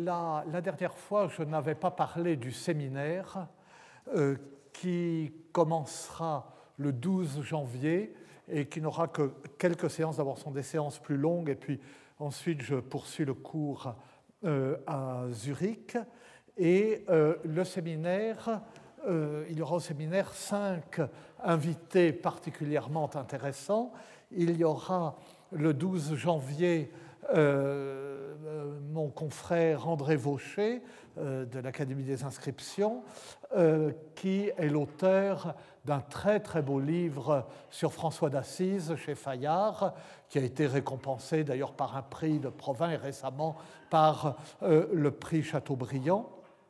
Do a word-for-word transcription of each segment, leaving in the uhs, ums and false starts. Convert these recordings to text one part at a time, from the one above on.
la, la dernière fois, je n'avais pas parlé du séminaire euh, qui commencera le douze janvier et qui n'aura que quelques séances. D'abord, ce sont des séances plus longues, et puis ensuite, je poursuis le cours euh, à Zurich. Et euh, le séminaire, euh, il y aura au séminaire cinq invités particulièrement intéressants. Il y aura le douze janvier euh, euh, mon confrère André Vaucher euh, de l'Académie des inscriptions, euh, qui est l'auteur d'un très très beau livre sur François d'Assise chez Fayard, qui a été récompensé d'ailleurs par un prix de Provins et récemment par euh, le prix Chateaubriand,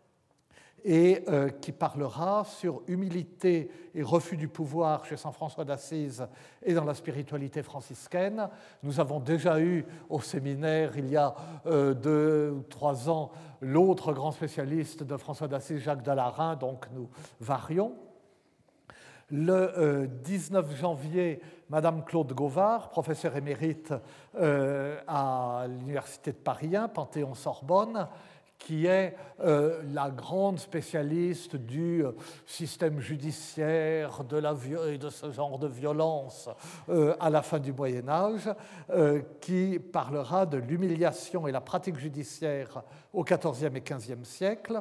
et euh, qui parlera sur humilité et refus du pouvoir chez saint François d'Assise et dans la spiritualité franciscaine. Nous avons déjà eu au séminaire, il y a euh, deux ou trois ans, l'autre grand spécialiste de François d'Assise, Jacques Dallarin, donc nous varions. Le euh, dix-neuf janvier, Madame Claude Gauvard, professeure émérite euh, à l'Université de Paris un, Panthéon-Sorbonne, qui est euh, la grande spécialiste du euh, système judiciaire, de, la, de ce genre de violence euh, à la fin du Moyen-Âge, euh, qui parlera de l'humiliation et la pratique judiciaire au quatorzième et quinzième siècle.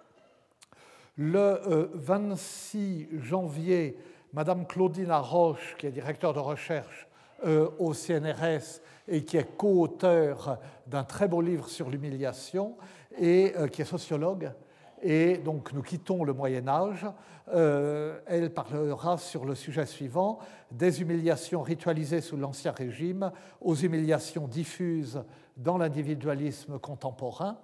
Le euh, vingt-six janvier, Madame Claudine Arroche, qui est directeur de recherche euh, au C N R S et qui est co-auteur d'un très beau livre sur l'humiliation, et euh, qui est sociologue, et donc nous quittons le Moyen-Âge. Euh, elle parlera sur le sujet suivant: des humiliations ritualisées sous l'Ancien Régime aux humiliations diffuses dans l'individualisme contemporain.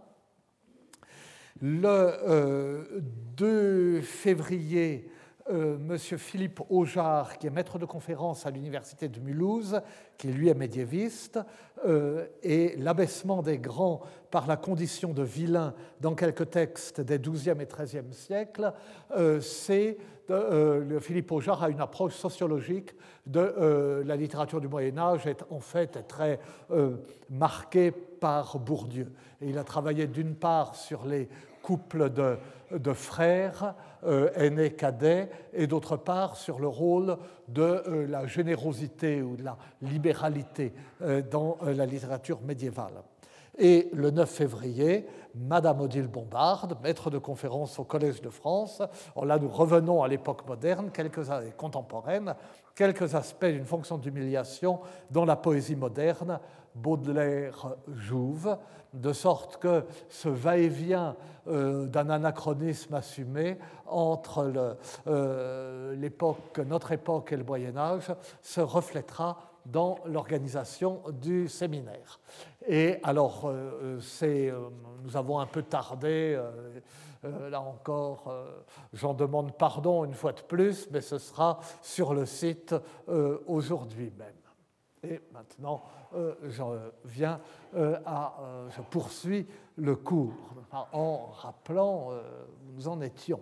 Le euh, deux février, euh, M. Philippe Aujar, qui est maître de conférence à l'Université de Mulhouse, qui lui est médiéviste, euh, et l'abaissement des grands par la condition de vilain dans quelques textes des douzième et treizième siècles, euh, c'est de, euh, le Philippe Aujar a une approche sociologique de euh, la littérature du Moyen-Âge, est en fait est très euh, marquée par Bourdieu. Et il a travaillé d'une part sur les couples de, de frères, euh, aînés, cadets, et d'autre part sur le rôle de euh, la générosité ou de la libéralité euh, dans euh, la littérature médiévale. Et le neuf février, Madame Odile Bombard, maître de conférence au Collège de France. Alors là, nous revenons à l'époque moderne, quelques contemporaine, quelques aspects d'une fonction d'humiliation dans la poésie moderne, Baudelaire, Jouve, de sorte que ce va-et-vient euh, d'un anachronisme assumé entre le, euh, l'époque, notre époque et le Moyen-Âge se reflètera dans l'organisation du séminaire. Et alors, euh, c'est, euh, nous avons un peu tardé, euh, euh, là encore, euh, j'en demande pardon une fois de plus, mais ce sera sur le site euh, aujourd'hui même. Et maintenant, euh, j'en viens euh, à, euh, je poursuis le cours en rappelant euh, où nous en étions.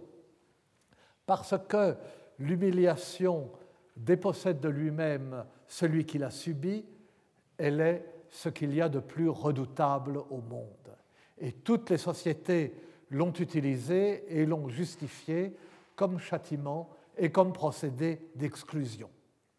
Parce que l'humiliation dépossède de lui-même celui qui l'a subi, elle est ce qu'il y a de plus redoutable au monde. Et toutes les sociétés l'ont utilisée et l'ont justifiée comme châtiment et comme procédé d'exclusion.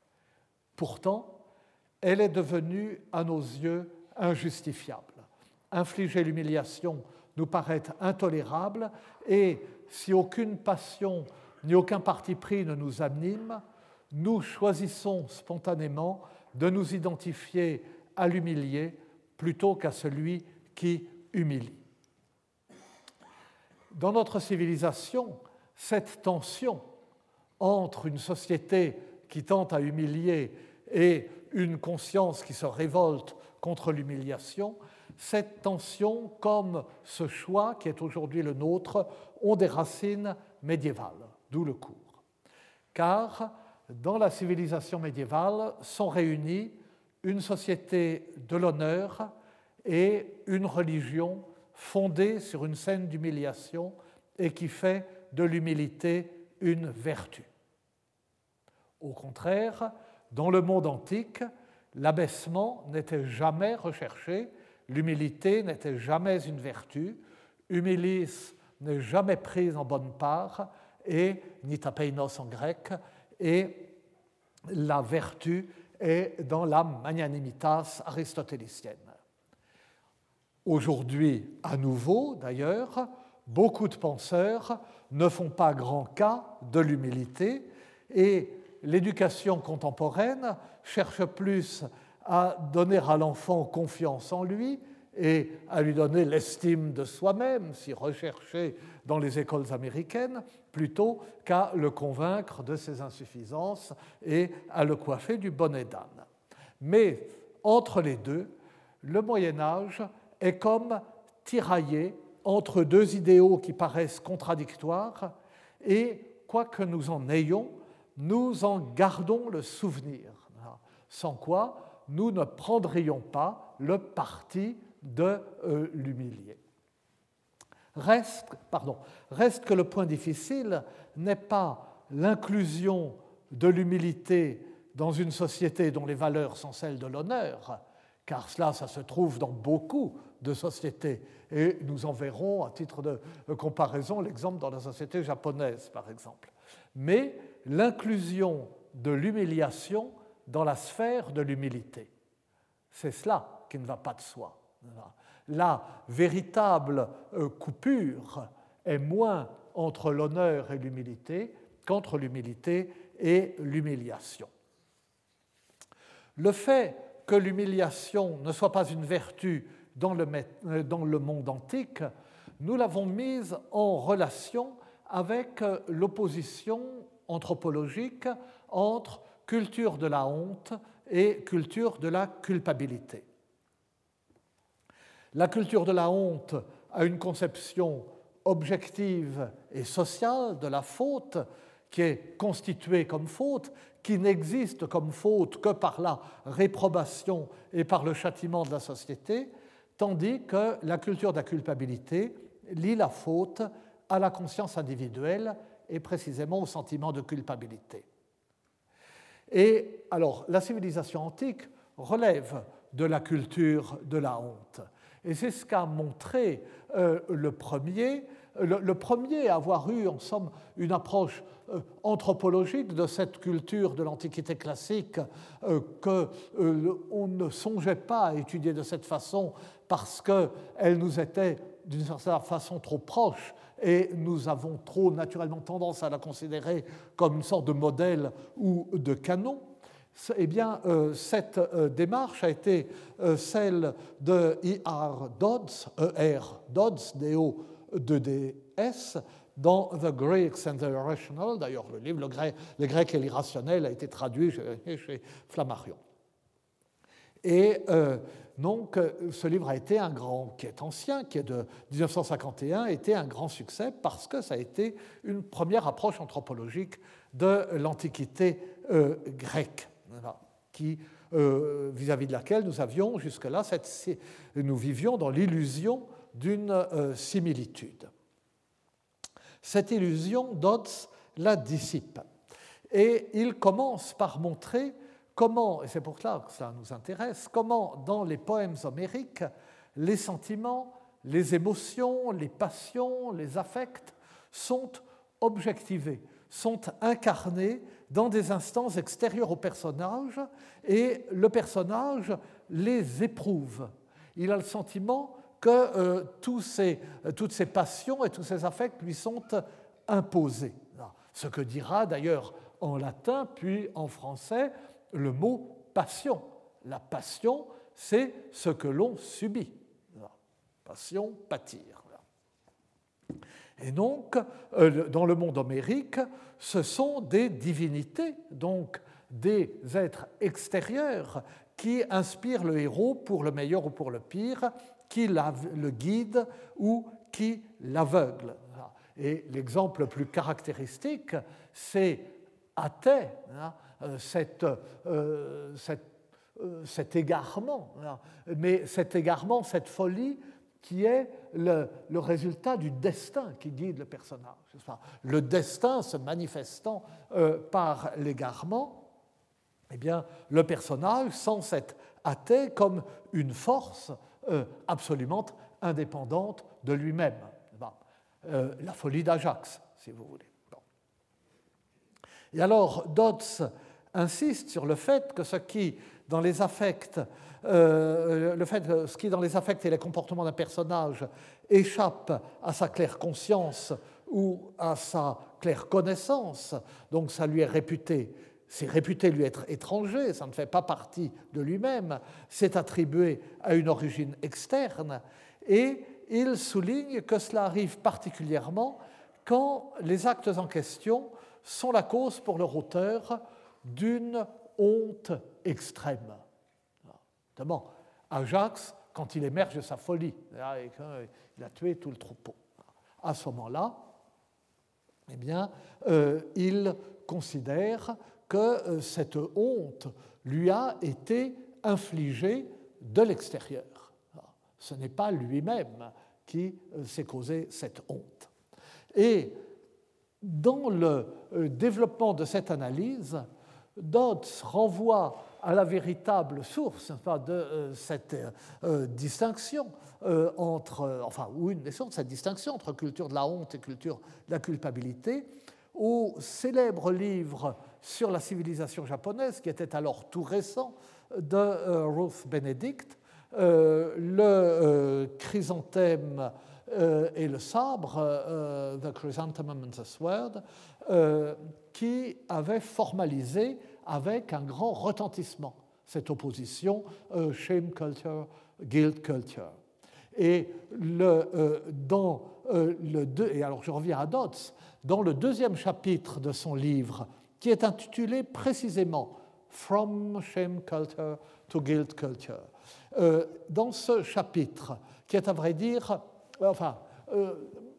Pourtant, elle est devenue, à nos yeux, injustifiable. Infliger l'humiliation nous paraît intolérable, et si aucune passion ni aucun parti pris ne nous anime, nous choisissons spontanément de nous identifier à l'humilié plutôt qu'à celui qui humilie. Dans notre civilisation, cette tension entre une société qui tente à humilier et une conscience qui se révolte contre l'humiliation, cette tension, comme ce choix qui est aujourd'hui le nôtre, ont des racines médiévales, d'où le cours. Car dans la civilisation médiévale sont réunies une société de l'honneur et une religion fondée sur une scène d'humiliation et qui fait de l'humilité une vertu. Au contraire, dans le monde antique, l'abaissement n'était jamais recherché, l'humilité n'était jamais une vertu. humilis n'est jamais prise en bonne part, et nitapeinos en grec, et la vertu est dans la magnanimitas aristotélicienne. Aujourd'hui, à nouveau d'ailleurs, beaucoup de penseurs ne font pas grand cas de l'humilité, et l'éducation contemporaine cherche plus à donner à l'enfant confiance en lui et à lui donner l'estime de soi-même, si recherché dans les écoles américaines, plutôt qu'à le convaincre de ses insuffisances et à le coiffer du bonnet d'âne. Mais entre les deux, le Moyen-Âge est comme tiraillé entre deux idéaux qui paraissent contradictoires, et quoi que nous en ayons, nous en gardons le souvenir, sans quoi nous ne prendrions pas le parti de euh, l'humilier. Reste, pardon, reste que le point difficile n'est pas l'inclusion de l'humilité dans une société dont les valeurs sont celles de l'honneur, car cela, ça se trouve dans beaucoup de sociétés. Et nous en verrons, à titre de comparaison, l'exemple dans la société japonaise, par exemple. Mais l'inclusion de l'humiliation dans la sphère de l'humilité, c'est cela qui ne va pas de soi. La véritable coupure est moins entre l'honneur et l'humilité qu'entre l'humilité et l'humiliation. Le fait que l'humiliation ne soit pas une vertu dans le, dans le monde antique, nous l'avons mise en relation avec l'opposition anthropologique entre culture de la honte et culture de la culpabilité. La culture de la honte a une conception objective et sociale de la faute qui est constituée comme faute, qui n'existe comme faute que par la réprobation et par le châtiment de la société, tandis que la culture de la culpabilité lie la faute à la conscience individuelle et précisément au sentiment de culpabilité. Et alors, la civilisation antique relève de la culture de la honte. Et c'est ce qu'a montré euh, le premier, le, le premier à avoir eu, en somme, une approche euh, anthropologique de cette culture de l'Antiquité classique euh, qu'on euh, ne songeait pas à étudier de cette façon parce qu'elle nous était d'une certaine façon trop proche et nous avons trop naturellement tendance à la considérer comme une sorte de modèle ou de canon. Eh bien, euh, cette euh, démarche a été euh, celle de E R Dodds, E R Dodds, D O deux D S, dans The Greeks and the Irrational. D'ailleurs, le livre Le grec, le grec et l'irrationnel a été traduit chez, chez Flammarion. Et euh, donc, ce livre a été un grand, qui est ancien, qui est de dix-neuf cent cinquante et un, a été un grand succès parce que ça a été une première approche anthropologique de l'Antiquité euh, grecque. Qui, euh, vis-à-vis de laquelle nous avions jusque-là, cette, nous vivions dans l'illusion d'une euh, similitude. Cette illusion, Dodds la dissipe. Et il commence par montrer comment, et c'est pour cela que ça nous intéresse, comment dans les poèmes homériques, les sentiments, les émotions, les passions, les affects sont objectivés, sont incarnés dans des instances extérieures au personnage, et le personnage les éprouve. Il a le sentiment que euh, tous ces, toutes ces passions et tous ces affects lui sont imposés. Ce que dira d'ailleurs en latin, puis en français, le mot passion. La passion, c'est ce que l'on subit. Passion, pâtir. Et donc, dans le monde homérique, ce sont des divinités, donc des êtres extérieurs qui inspirent le héros pour le meilleur ou pour le pire, qui le guident ou qui l'aveuglent. Et l'exemple le plus caractéristique, c'est Athée, cette, euh, cette, euh, cet égarement, mais cet égarement, cette folie, qui est le, le résultat du destin qui guide le personnage. Le destin se manifestant euh, par l'égarement, eh bien, le personnage sent cette athée comme une force euh, absolument indépendante de lui-même. euh, la folie d'Ajax, si vous voulez. Bon. Et alors, Dodds insiste sur le fait que ce qui, dans les affects, euh, le fait que ce qui, dans les affects et les comportements d'un personnage, échappe à sa claire conscience ou à sa claire connaissance, donc ça lui est réputé, c'est réputé lui être étranger, ça ne fait pas partie de lui-même, c'est attribué à une origine externe, et il souligne que cela arrive particulièrement quand les actes en question sont la cause pour leur auteur d'une honte extrême. Notamment, Ajax, quand il émerge de sa folie, et qu'il a tué tout le troupeau. À ce moment-là, eh bien, euh, il considère que euh, cette honte lui a été infligée de l'extérieur. Ce n'est pas lui-même qui euh, s'est causé cette honte. Et dans le euh, développement de cette analyse, Dodds renvoie à la véritable source pas, de euh, cette euh, distinction euh, entre, euh, enfin, ou une des sources de cette distinction entre culture de la honte et culture de la culpabilité, au célèbre livre sur la civilisation japonaise, qui était alors tout récent, de euh, Ruth Benedict, euh, le euh, chrysanthème euh, et le sabre, euh, The Chrysanthemum and the Sword, euh, qui avait formalisé avec un grand retentissement cette opposition euh, shame culture, guilt culture. Et le, euh, dans euh, le deux, et alors je reviens à Dodds, dans le deuxième chapitre de son livre, qui est intitulé précisément From Shame Culture to Guilt Culture, euh, dans ce chapitre, qui est à vrai dire, enfin, euh,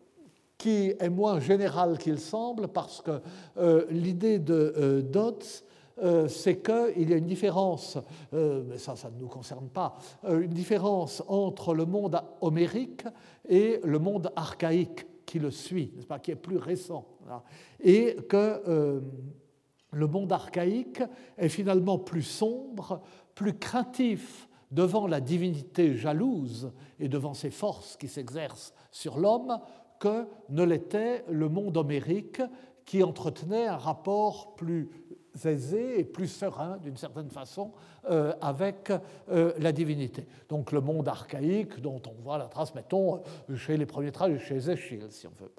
qui est moins général qu'il semble, parce que euh, l'idée de euh, Dodds, Euh, c'est qu'il y a une différence, euh, mais ça, ça ne nous concerne pas, euh, une différence entre le monde homérique et le monde archaïque qui le suit, n'est-ce pas, qui est plus récent. Voilà. Et que euh, le monde archaïque est finalement plus sombre, plus craintif devant la divinité jalouse et devant ses forces qui s'exercent sur l'homme que ne l'était le monde homérique qui entretenait un rapport plus aisé et plus serein, d'une certaine façon, euh, avec euh, la divinité. Donc le monde archaïque, dont on voit la trace, mettons, chez les premiers traces, chez Eschyle, si on veut.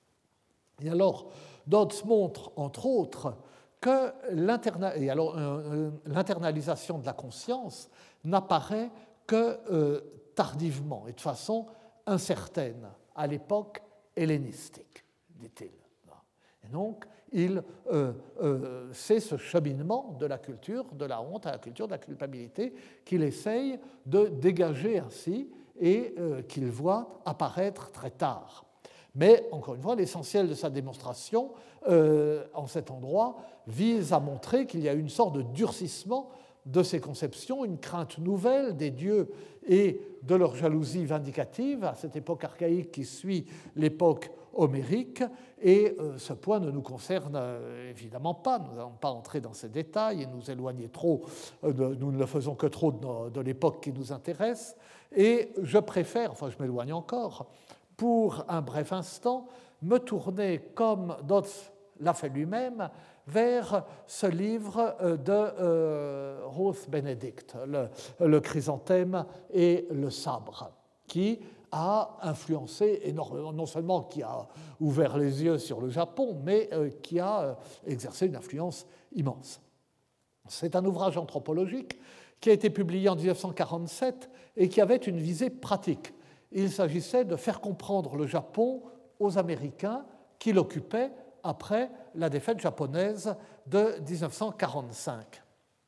Et alors, Dodds montre, entre autres, que l'interna... et alors, euh, l'internalisation de la conscience n'apparaît que euh, tardivement et de façon incertaine, à l'époque hellénistique, dit-il. Et donc, il, euh, euh, c'est ce cheminement de la culture, de la honte à la culture de la culpabilité qu'il essaye de dégager ainsi et euh, qu'il voit apparaître très tard. Mais, encore une fois, l'essentiel de sa démonstration euh, en cet endroit vise à montrer qu'il y a une sorte de durcissement de ces conceptions, une crainte nouvelle des dieux et de leur jalousie vindicative à cette époque archaïque qui suit l'époque homérique, et euh, ce point ne nous concerne euh, évidemment pas. Nous n'allons pas entrer dans ces détails et nous éloigner trop, euh, de, nous ne le faisons que trop de, de l'époque qui nous intéresse, et je préfère, enfin je m'éloigne encore, pour un bref instant, me tourner, comme Dodds l'a fait lui-même, vers ce livre de euh, Ruth Benedict, le, le chrysanthème et le sabre, qui a influencé énormément, non seulement qui a ouvert les yeux sur le Japon, mais euh, qui a euh, exercé une influence immense. C'est un ouvrage anthropologique qui a été publié en dix-neuf cent quarante-sept et qui avait une visée pratique. Il s'agissait de faire comprendre le Japon aux Américains qui l'occupaient après la défaite japonaise de dix-neuf cent quarante-cinq.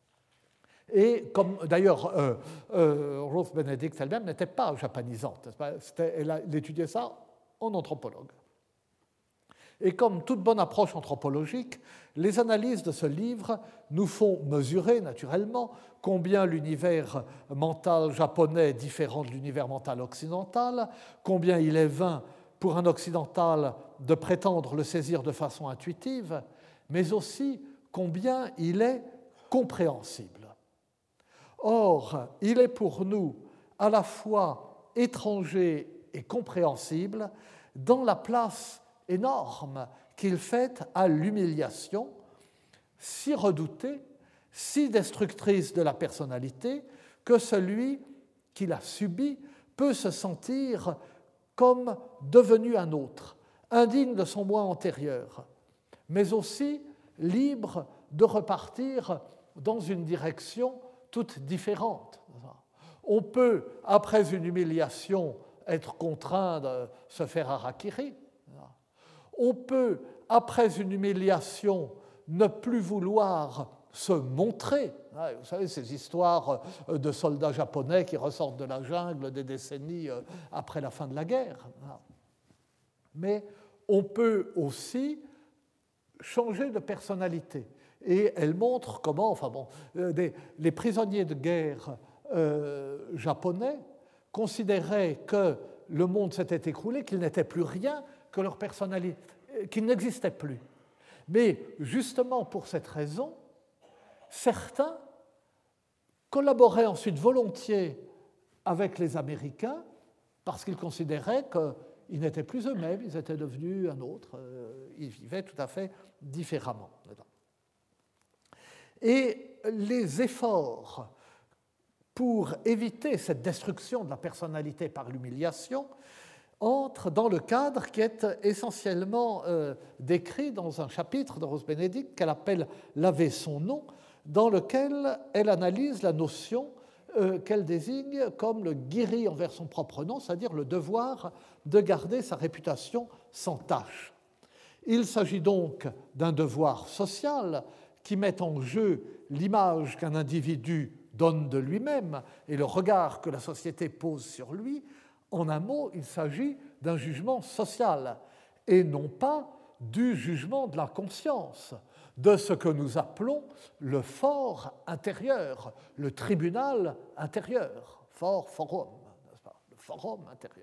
Et comme d'ailleurs euh, euh, Ruth Benedict elle-même n'était pas japonisante, elle, elle étudiait ça en anthropologue. Et comme toute bonne approche anthropologique, les analyses de ce livre nous font mesurer naturellement combien l'univers mental japonais est différent de l'univers mental occidental, combien il est vain pour un occidental de prétendre le saisir de façon intuitive, mais aussi combien il est compréhensible. Or, il est pour nous à la fois étranger et compréhensible dans la place énorme qu'il fait à l'humiliation, si redoutée, si destructrice de la personnalité, que celui qui l'a subie peut se sentir comme devenu un autre, indigne de son moi antérieur, mais aussi libre de repartir dans une direction toute différente. On peut, après une humiliation, être contraint de se faire harakiri. On peut, après une humiliation, ne plus vouloir se montrer. Vous savez, ces histoires de soldats japonais qui ressortent de la jungle des décennies après la fin de la guerre. Mais on peut aussi changer de personnalité. Et elle montre comment, enfin bon, des, les prisonniers de guerre euh, japonais considéraient que le monde s'était écroulé, qu'il n'était plus rien, que leur personnalité, qu'il n'existait plus. Mais justement pour cette raison, certains collaboraient ensuite volontiers avec les Américains parce qu'ils considéraient qu'ils n'étaient plus eux-mêmes, ils étaient devenus un autre, ils vivaient tout à fait différemment. Et les efforts pour éviter cette destruction de la personnalité par l'humiliation entrent dans le cadre qui est essentiellement euh, décrit dans un chapitre de Rose Benedict qu'elle appelle « Laver son nom », dans lequel elle analyse la notion euh, qu'elle désigne comme le guéri envers son propre nom, c'est-à-dire le devoir de garder sa réputation sans tache. Il s'agit donc d'un devoir social qui met en jeu l'image qu'un individu donne de lui-même et le regard que la société pose sur lui. En un mot, il s'agit d'un jugement social et non pas du jugement de la conscience, de ce que nous appelons le fort intérieur, le tribunal intérieur, for forum, n'est-ce pas, le forum intérieur.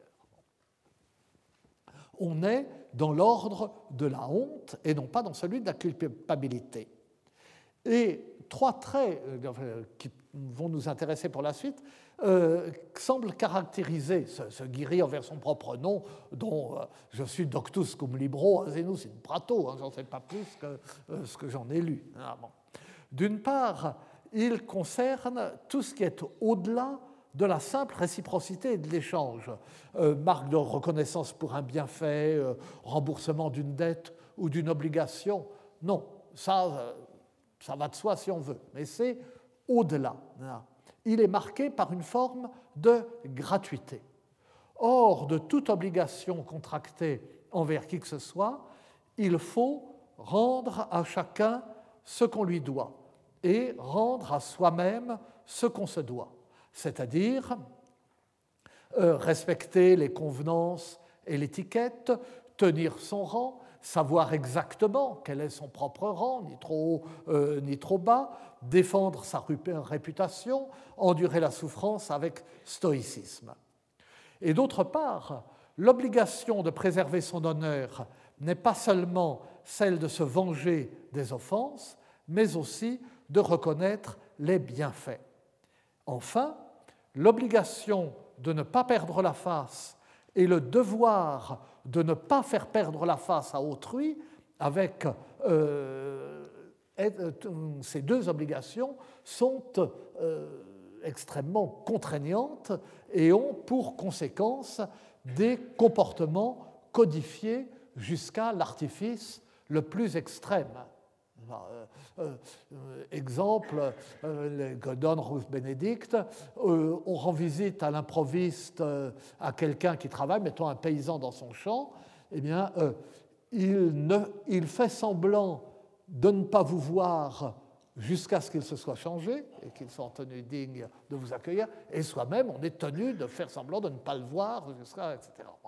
On est dans l'ordre de la honte et non pas dans celui de la culpabilité. Et trois traits qui vont nous intéresser pour la suite euh, semblent caractériser ce, ce guéri envers son propre nom, dont euh, je suis doctus cum libro, asenus in prato, hein, j'en sais pas plus que euh, ce que j'en ai lu. Ah, bon. D'une part, il concerne tout ce qui est au-delà de la simple réciprocité et de l'échange, euh, marque de reconnaissance pour un bienfait, euh, remboursement d'une dette ou d'une obligation. Non, ça, euh, ça va de soi si on veut, mais c'est au-delà. Il est marqué par une forme de gratuité. Hors de toute obligation contractée envers qui que ce soit, il faut rendre à chacun ce qu'on lui doit et rendre à soi-même ce qu'on se doit, c'est-à-dire euh, respecter les convenances et l'étiquette, tenir son rang, savoir exactement quel est son propre rang, ni trop haut euh, ni trop bas, défendre sa réputation, endurer la souffrance avec stoïcisme. Et d'autre part, l'obligation de préserver son honneur n'est pas seulement celle de se venger des offenses, mais aussi de reconnaître les bienfaits. Enfin, l'obligation de ne pas perdre la face et le devoir de ne pas faire perdre la face à autrui, avec euh, ces deux obligations, sont euh, extrêmement contraignantes et ont pour conséquence des comportements codifiés jusqu'à l'artifice le plus extrême. Euh, euh, exemple euh, que donne Ruth Benedict, euh, on rend visite à l'improviste, euh, à quelqu'un qui travaille, mettons un paysan dans son champ, eh bien, euh, il, ne, il fait semblant de ne pas vous voir jusqu'à ce qu'il se soit changé et qu'il soit en tenue digne de vous accueillir, et soi-même, on est tenu de faire semblant de ne pas le voir, jusqu'à, et cetera.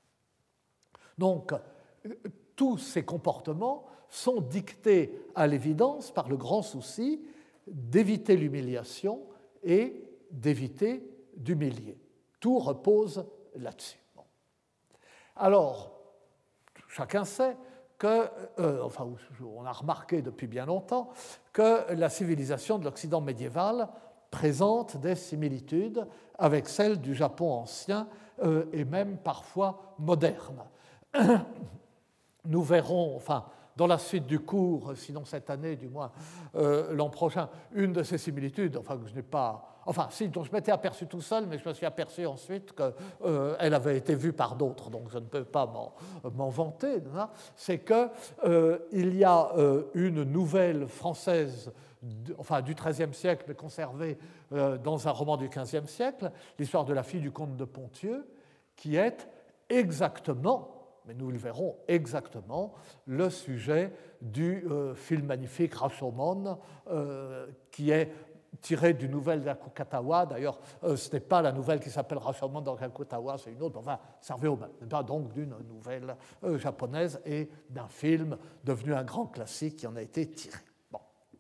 Donc, tous ces comportements sont dictés à l'évidence par le grand souci d'éviter l'humiliation et d'éviter d'humilier. Tout repose là-dessus. Bon. Alors, chacun sait que, euh, enfin, on a remarqué depuis bien longtemps que la civilisation de l'Occident médiéval présente des similitudes avec celle du Japon ancien euh, et même parfois moderne. nous verrons, enfin, dans la suite du cours, sinon cette année, du moins euh, l'an prochain, une de ces similitudes, enfin, que je n'ai pas. Enfin, si, dont je m'étais aperçu tout seul, mais je me suis aperçu ensuite qu'elle euh, avait été vue par d'autres, donc je ne peux pas m'en, m'en vanter. Hein. C'est qu'il euh, y a euh, une nouvelle française, enfin du treizième siècle, mais conservée euh, dans un roman du quinzième siècle, l'histoire de la fille du comte de Ponthieu, qui est exactement, mais nous le verrons exactement, le sujet du euh, film magnifique Rashomon, euh, qui est tiré d'une nouvelle d'Akutagawa. D'ailleurs, euh, ce n'est pas la nouvelle qui s'appelle Rashomon dans Akutagawa, c'est une autre, enfin, ça revient au même. Pas donc d'une nouvelle euh, japonaise et d'un film devenu un grand classique qui en a été tiré. Bon.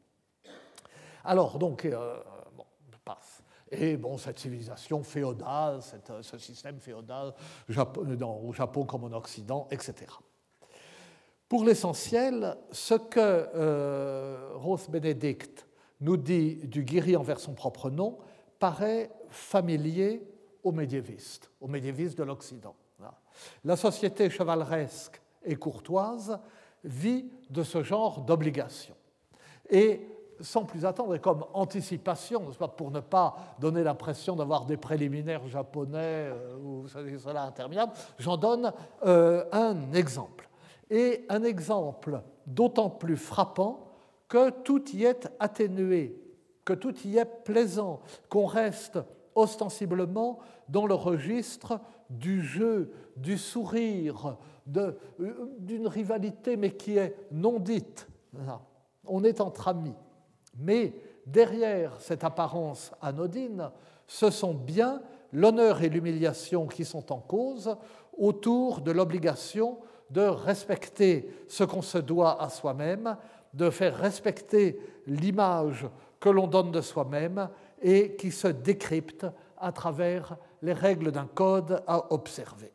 Alors, donc, euh, bon, je passe. Et bon, cette civilisation féodale, cette, ce système féodal dans, au Japon comme en Occident, et cetera. Pour l'essentiel, ce que euh, Rose Benedict nous dit du guéri envers son propre nom paraît familier aux médiévistes, aux médiévistes de l'Occident. La société chevaleresque et courtoise vit de ce genre d'obligations. Et sans plus attendre, et comme anticipation, pour ne pas donner l'impression d'avoir des préliminaires japonais euh, ou cela interminable, j'en donne euh, un exemple. Et un exemple d'autant plus frappant que tout y est atténué, que tout y est plaisant, qu'on reste ostensiblement dans le registre du jeu, du sourire, de, d'une rivalité, mais qui est non dite. On est entre amis. Mais derrière cette apparence anodine, ce sont bien l'honneur et l'humiliation qui sont en cause autour de l'obligation de respecter ce qu'on se doit à soi-même, de faire respecter l'image que l'on donne de soi-même et qui se décrypte à travers les règles d'un code à observer.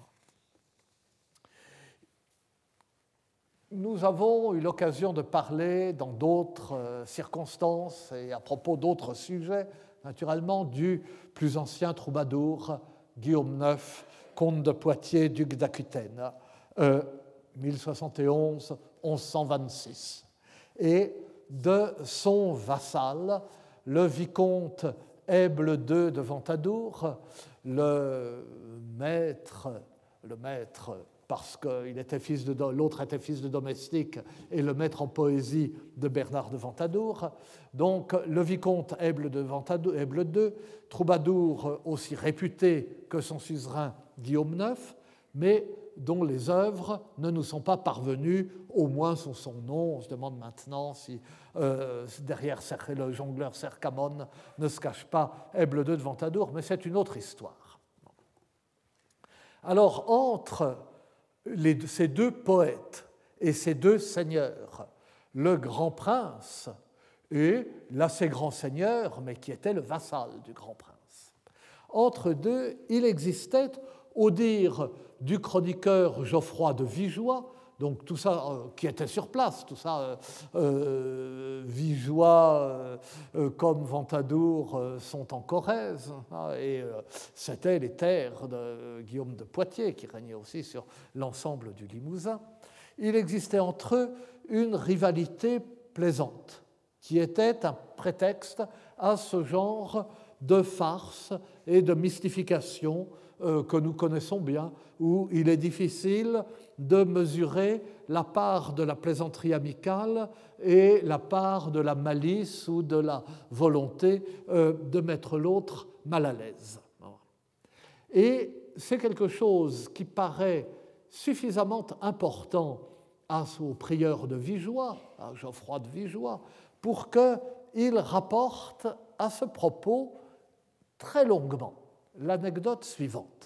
Nous avons eu l'occasion de parler dans d'autres circonstances et à propos d'autres sujets, naturellement, du plus ancien troubadour, Guillaume neuf, comte de Poitiers, duc d'Aquitaine, euh, mille soixante et onze à onze cent vingt-six, et de son vassal, le vicomte Èble deux de Ventadour, le maître, le maître parce que il était fils de, l'autre était fils de domestique, et le maître en poésie de Bernard de Ventadour. Donc le vicomte Èble de Ventadour, Èble deux, troubadour aussi réputé que son suzerain Guillaume neuf, mais dont les œuvres ne nous sont pas parvenues, au moins sous son nom. On se demande maintenant si euh, derrière le jongleur Cercamon ne se cache pas Èble deux de Ventadour, mais c'est une autre histoire. Alors, entre les, ces deux poètes et ces deux seigneurs, le grand prince et l'assez grand seigneur, mais qui était le vassal du grand prince, entre deux, il existait, au dire du chroniqueur Geoffroy de Vigeois, donc tout ça euh, qui était sur place, tout ça, euh, euh, Vigeois euh, euh, comme Ventadour euh, sont en Corrèze, hein, et euh, c'était les terres de Guillaume de Poitiers qui régnait aussi sur l'ensemble du Limousin. Il existait entre eux une rivalité plaisante qui était un prétexte à ce genre de farce et de mystification euh, que nous connaissons bien, où il est difficile de mesurer la part de la plaisanterie amicale et la part de la malice ou de la volonté euh, de mettre l'autre mal à l'aise. Et c'est quelque chose qui paraît suffisamment important au prieur de Vigeois, à Geoffroy de Vigeois, pour qu'il rapporte à ce propos très longuement l'anecdote suivante.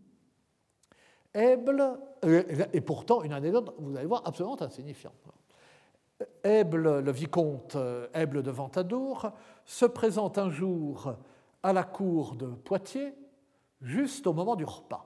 Èble, et pourtant une anecdote, vous allez voir, absolument insignifiante. Èble, le vicomte Èble de Ventadour, se présente un jour à la cour de Poitiers, juste au moment du repas.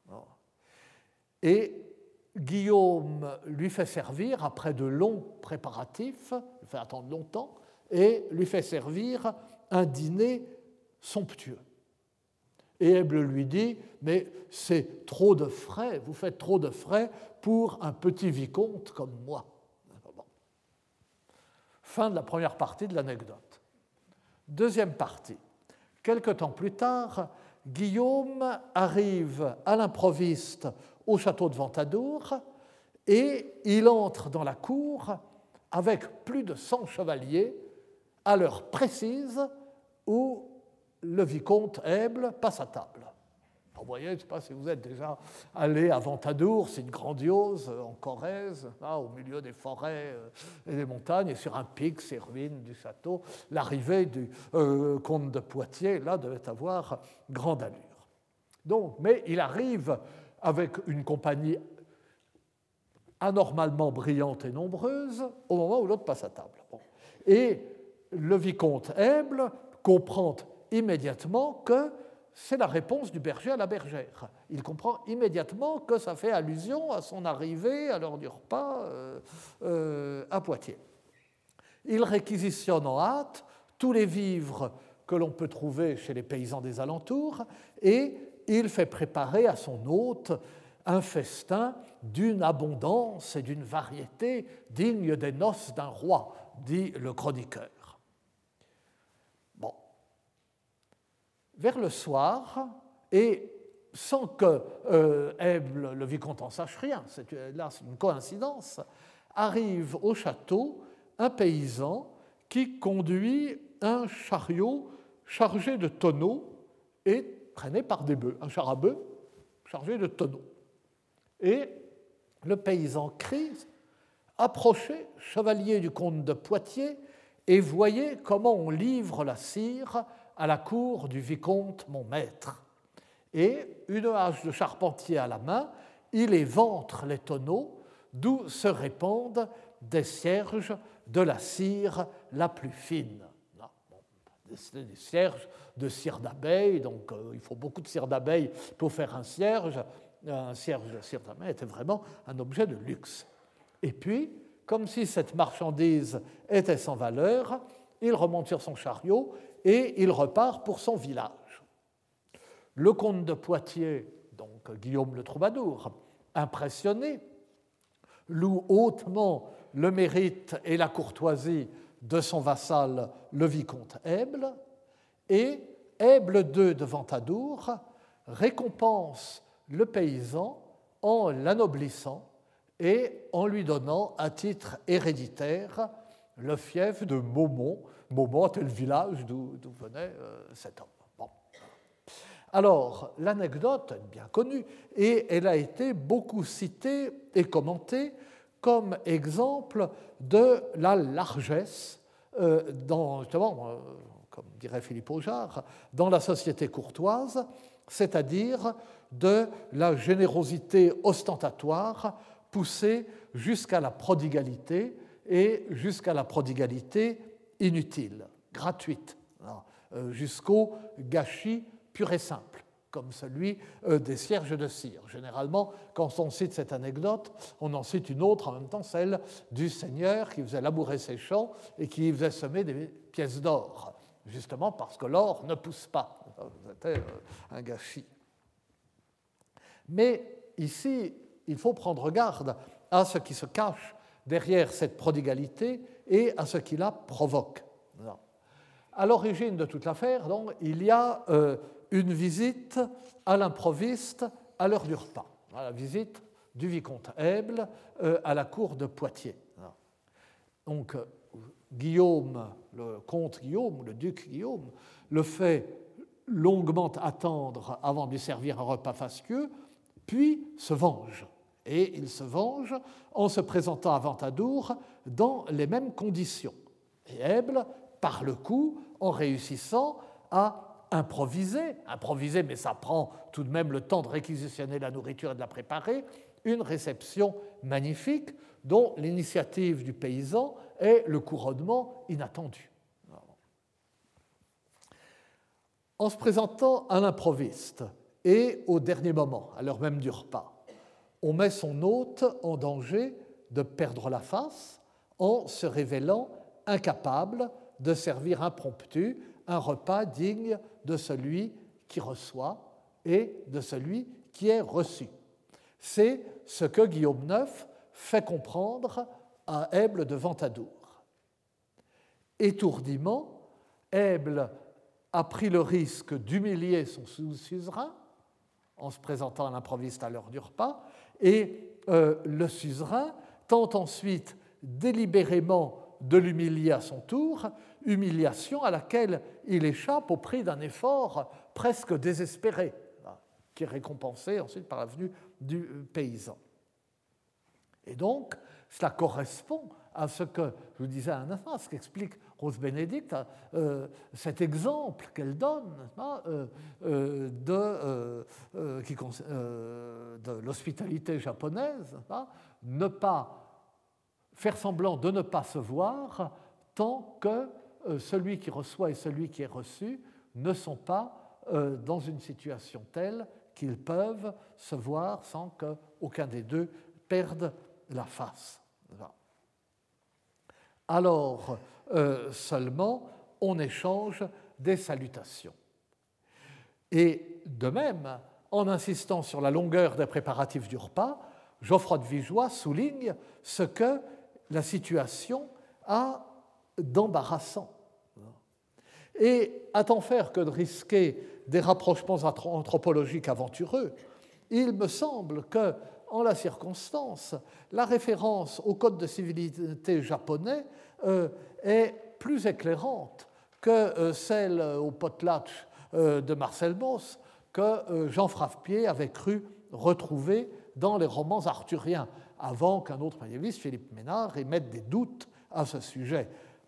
Et Guillaume lui fait servir, après de longs préparatifs, il fait attendre longtemps, et lui fait servir un dîner somptueux. Et Èble lui dit, mais c'est trop de frais, vous faites trop de frais pour un petit vicomte comme moi. Bon. Fin de la première partie de l'anecdote. Deuxième partie. Quelque temps plus tard, Guillaume arrive à l'improviste au château de Ventadour et il entre dans la cour avec plus de cent chevaliers à l'heure précise où le vicomte Èble passe à table. Vous voyez, je ne sais pas si vous êtes déjà allé à Ventadour, c'est une grandiose en Corrèze, là, au milieu des forêts et des montagnes, et sur un pic, ces ruines du château, l'arrivée du euh, comte de Poitiers, là, devait avoir grande allure. Donc, mais il arrive avec une compagnie anormalement brillante et nombreuse au moment où l'autre passe à table. Bon. Et le vicomte Èble comprend immédiatement que c'est la réponse du berger à la bergère. Il comprend immédiatement que ça fait allusion à son arrivée à l'heure du repas euh, euh, à Poitiers. Il réquisitionne en hâte tous les vivres que l'on peut trouver chez les paysans des alentours et il fait préparer à son hôte un festin d'une abondance et d'une variété digne des noces d'un roi, dit le chroniqueur. Bon. Vers le soir, et sans que euh, Èble, le vicomte, en sache rien, c'est, là c'est une coïncidence, arrive au château un paysan qui conduit un chariot chargé de tonneaux et traîné par des bœufs, un char à bœufs chargé de tonneaux. Et le paysan crie « Approchez, chevalier du comte de Poitiers, et voyez comment on livre la cire à la cour du vicomte mon maître. » Et une hache de charpentier à la main, il éventre les tonneaux, d'où se répandent des cierges de la cire la plus fine. Des, des cierges de cire d'abeille, donc euh, il faut beaucoup de cire d'abeille pour faire un cierge. Un cierge de cire d'abeille était vraiment un objet de luxe. Et puis, comme si cette marchandise était sans valeur, il remonte sur son chariot et il repart pour son village. Le comte de Poitiers, donc Guillaume le Troubadour, impressionné, loue hautement le mérite et la courtoisie de son vassal, le vicomte Èble, et Èble deux de Ventadour récompense le paysan en l'anoblissant et en lui donnant à titre héréditaire le fief de Maumont. Maumont était le village d'où, d'où venait euh, cet homme. Bon. Alors, l'anecdote est bien connue et elle a été beaucoup citée et commentée comme exemple de la largesse, euh, dans, justement, euh, comme dirait Philippe Augeard, dans la société courtoise, c'est-à-dire de la générosité ostentatoire poussée jusqu'à la prodigalité et jusqu'à la prodigalité inutile, gratuite, euh, jusqu'au gâchis pur et simple, comme celui des cierges de cire. Généralement, quand on cite cette anecdote, on en cite une autre en même temps, celle du seigneur qui faisait labourer ses champs et qui faisait semer des pièces d'or, justement parce que l'or ne pousse pas. C'était un gâchis. Mais ici, il faut prendre garde à ce qui se cache derrière cette prodigalité et à ce qui la provoque. À l'origine de toute l'affaire, donc, il y a euh, une visite à l'improviste à l'heure du repas, la visite du vicomte Èble euh, à la cour de Poitiers. Donc, Guillaume, le comte Guillaume, le duc Guillaume, le fait longuement attendre avant de lui servir un repas fastueux, puis se venge. Et il se venge en se présentant à Ventadour dans les mêmes conditions. Et Èble, par le coup, en réussissant à improviser, improviser, mais ça prend tout de même le temps de réquisitionner la nourriture et de la préparer, une réception magnifique dont l'initiative du paysan est le couronnement inattendu. En se présentant à l'improviste et au dernier moment, à l'heure même du repas, on met son hôte en danger de perdre la face en se révélant incapable de servir impromptu un repas digne de celui qui reçoit et de celui qui est reçu. C'est ce que Guillaume neuf fait comprendre à Èble de Ventadour. Étourdiment, Èble a pris le risque d'humilier son suzerain en se présentant à l'improviste à l'heure du repas, et euh, le suzerain tente ensuite délibérément de l'humilier à son tour, humiliation à laquelle il échappe au prix d'un effort presque désespéré, qui est récompensé ensuite par la venue du paysan. Et donc, cela correspond à ce que je vous disais à un instant, ce qu'explique Rose Bénédicte, euh, cet exemple qu'elle donne euh, euh, de, euh, euh, qui, euh, de l'hospitalité japonaise, ne pas faire semblant de ne pas se voir tant que euh, celui qui reçoit et celui qui est reçu ne sont pas euh, dans une situation telle qu'ils peuvent se voir sans qu'aucun des deux perde la face. Alors euh, seulement on échange des salutations. Et de même, en insistant sur la longueur des préparatifs du repas, Geoffroy de Vigeois souligne ce que la situation a d'embarrassant. Et à tant faire que de risquer des rapprochements anthropologiques aventureux, il me semble que, en la circonstance, la référence au code de civilité japonais euh, est plus éclairante que euh, celle au potlatch euh, de Marcel Mauss que euh, Jean Frappé avait cru retrouver dans les romans arthuriens, avant qu'un autre médiéviste, Philippe Ménard, émette des doutes à ce sujet.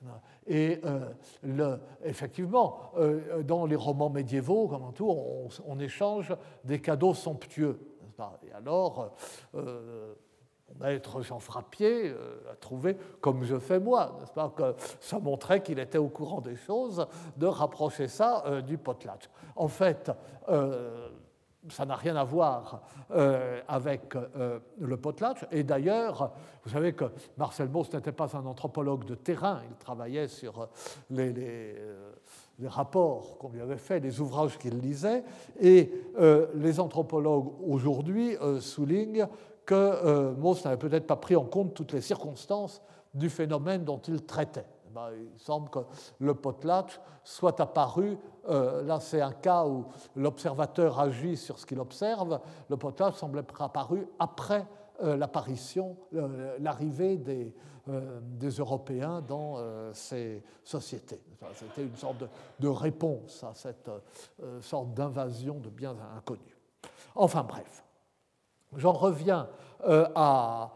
Et euh, le, effectivement, euh, dans les romans médiévaux, comme en tout, on, on échange des cadeaux somptueux. Et alors, euh, maître Jean Frappier euh, a trouvé, comme je fais moi, n'est-ce pas, que ça montrait qu'il était au courant des choses, de rapprocher ça euh, du potlatch. En fait, euh, ça n'a rien à voir euh, avec euh, le potlatch. Et d'ailleurs, vous savez que Marcel Mauss n'était pas un anthropologue de terrain, il travaillait sur les, les, les rapports qu'on lui avait faits, les ouvrages qu'il lisait, et euh, les anthropologues aujourd'hui euh, soulignent que euh, Mauss n'avait peut-être pas pris en compte toutes les circonstances du phénomène dont il traitait. Ben, il semble que le potlatch soit apparu, euh, là c'est un cas où l'observateur agit sur ce qu'il observe, le potlatch semble être apparu après euh, l'apparition, euh, l'arrivée des, euh, des Européens dans euh, ces sociétés. C'était une sorte de, de réponse à cette euh, sorte d'invasion de biens inconnus. Enfin bref, j'en reviens euh, à...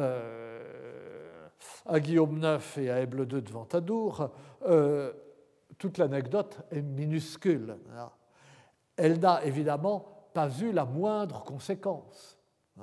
Euh, à Guillaume neuf et à Èble deux de Ventadour, euh, toute l'anecdote est minuscule. Elle n'a évidemment pas eu la moindre conséquence.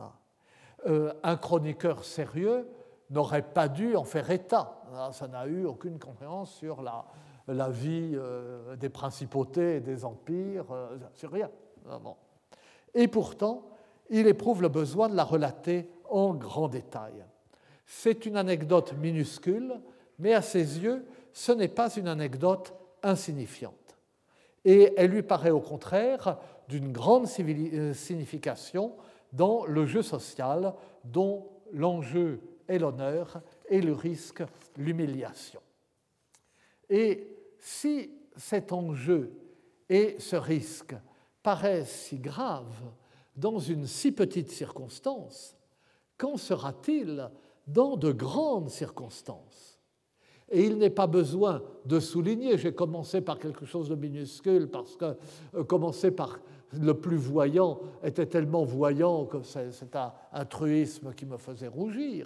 Euh, un chroniqueur sérieux n'aurait pas dû en faire état. Ça n'a eu aucune conséquence sur la, la vie euh, des principautés et des empires, euh, sur rien. Bon. Et pourtant, il éprouve le besoin de la relater en grand détail. C'est une anecdote minuscule, mais à ses yeux, ce n'est pas une anecdote insignifiante. Et elle lui paraît au contraire d'une grande signification dans le jeu social dont l'enjeu est l'honneur et le risque l'humiliation. Et si cet enjeu et ce risque paraissent si graves dans une si petite circonstance, qu'en sera-t-il dans de grandes circonstances? Et il n'est pas besoin de souligner, j'ai commencé par quelque chose de minuscule parce que euh, commencer par le plus voyant était tellement voyant que c'est un, un truisme qui me faisait rougir.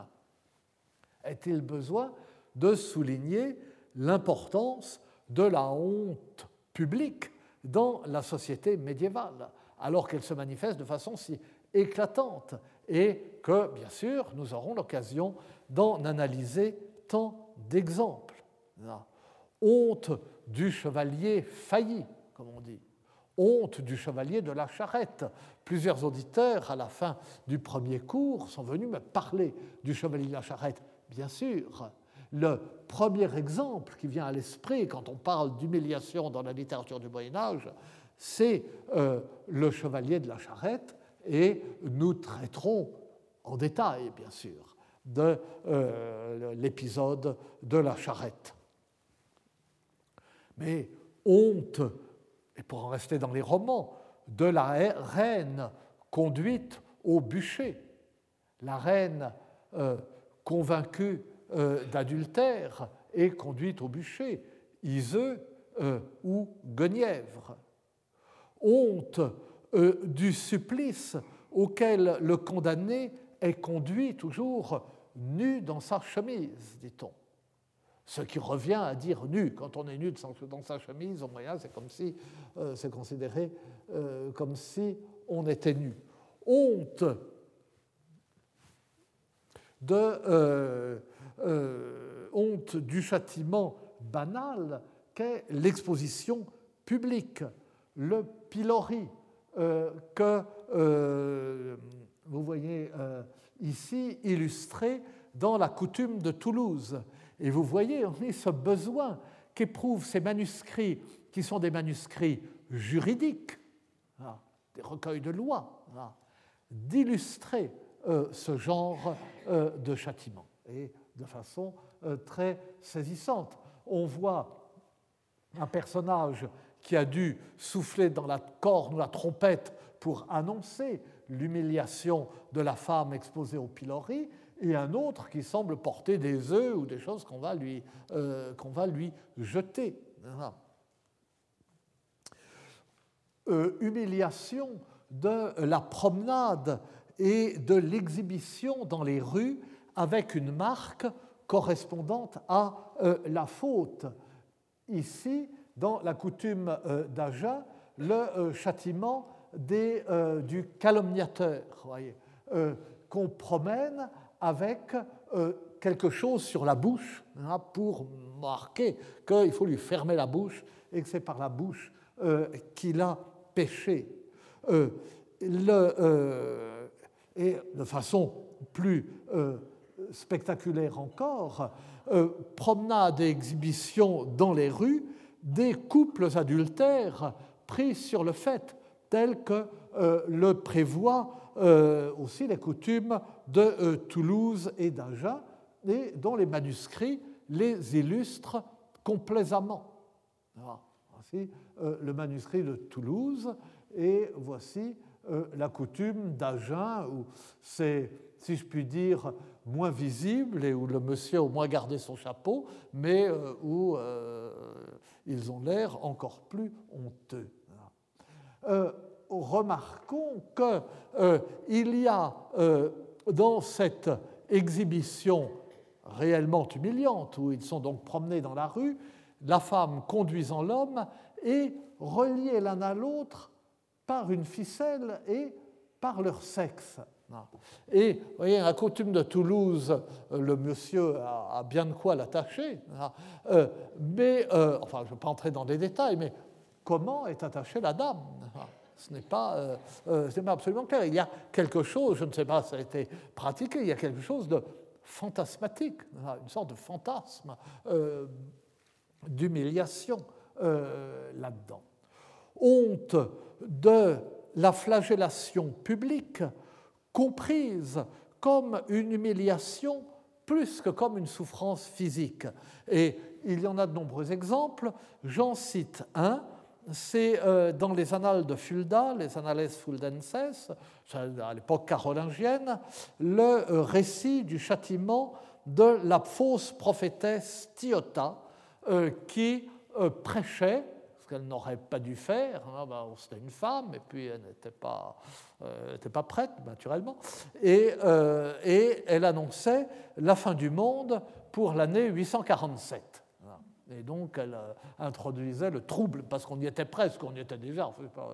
Est-il besoin de souligner l'importance de la honte publique dans la société médiévale, alors qu'elle se manifeste de façon si éclatante et que, bien sûr, nous aurons l'occasion d'en analyser tant d'exemples. Honte du chevalier failli, comme on dit. Honte du chevalier de la charrette. Plusieurs auditeurs, à la fin du premier cours, sont venus me parler du chevalier de la charrette. Bien sûr, le premier exemple qui vient à l'esprit quand on parle d'humiliation dans la littérature du Moyen-Âge, c'est euh, le chevalier de la charrette, et nous traiterons en détail, bien sûr, de euh, l'épisode de la charrette. Mais honte, et pour en rester dans les romans, de la reine conduite au bûcher, la reine euh, convaincue euh, d'adultère et conduite au bûcher, Iseux euh, ou Guenièvre. Honte euh, du supplice auquel le condamné est conduit toujours nu dans sa chemise, dit-on. Ce qui revient à dire nu. Quand on est nu dans sa chemise, au moyen, c'est comme si euh, c'est considéré euh, comme si on était nu. Honte de euh, euh, honte du châtiment banal qu'est l'exposition publique, le pilori euh, que euh, vous voyez euh, ici illustré dans la coutume de Toulouse. Et vous voyez, on est ce besoin qu'éprouvent ces manuscrits, qui sont des manuscrits juridiques, hein, des recueils de lois, hein, d'illustrer euh, ce genre euh, de châtiment, et de façon euh, très saisissante. On voit un personnage qui a dû souffler dans la corne ou la trompette pour annoncer l'humiliation de la femme exposée au pilori, et un autre qui semble porter des œufs ou des choses qu'on va lui, euh, qu'on va lui jeter. Euh, humiliation de la promenade et de l'exhibition dans les rues avec une marque correspondant à euh, la faute. Ici, dans la coutume euh, d'Agen, le euh, châtiment des, euh, du calomniateur, voyez, euh, qu'on promène avec euh, quelque chose sur la bouche, hein, pour marquer qu'il faut lui fermer la bouche et que c'est par la bouche euh, qu'il a péché. Euh, le, euh, et de façon plus euh, spectaculaire encore, euh, promenade et exhibition dans les rues des couples adultères pris sur le fait, tel que euh, le prévoient euh, aussi les coutumes de euh, Toulouse et d'Agen, et dont les manuscrits les illustrent complaisamment. Voilà. Voici euh, le manuscrit de Toulouse, et voici euh, la coutume d'Agen, où c'est, si je puis dire, moins visible et où le monsieur a au moins gardé son chapeau, mais euh, où euh, ils ont l'air encore plus honteux. Euh, remarquons qu'il euh, y a euh, dans cette exhibition réellement humiliante, où ils sont donc promenés dans la rue, la femme conduisant l'homme et reliés l'un à l'autre par une ficelle et par leur sexe. Et vous voyez, à la coutume de Toulouse, le monsieur a bien de quoi l'attacher, euh, mais, euh, enfin, je ne vais pas entrer dans des détails, mais comment est attachée la dame ? Ce n'est pas, euh, euh, ce n'est pas absolument clair. Il y a quelque chose, je ne sais pas si ça a été pratiqué, il y a quelque chose de fantasmatique, une sorte de fantasme euh, d'humiliation euh, là-dedans. Honte de la flagellation publique, comprise comme une humiliation plus que comme une souffrance physique. Et il y en a de nombreux exemples. J'en cite un. C'est euh, dans les annales de Fulda, les Annales Fuldenses, à l'époque carolingienne, le euh, récit du châtiment de la fausse prophétesse Tiota, euh, qui euh, prêchait, ce qu'elle n'aurait pas dû faire, hein, ben, c'était une femme, et puis elle n'était pas, euh, n'était pas prête, naturellement, et, euh, et elle annonçait la fin du monde pour l'année huit cent quarante-sept. Et donc, elle introduisait le trouble, parce qu'on y était presque, on y était déjà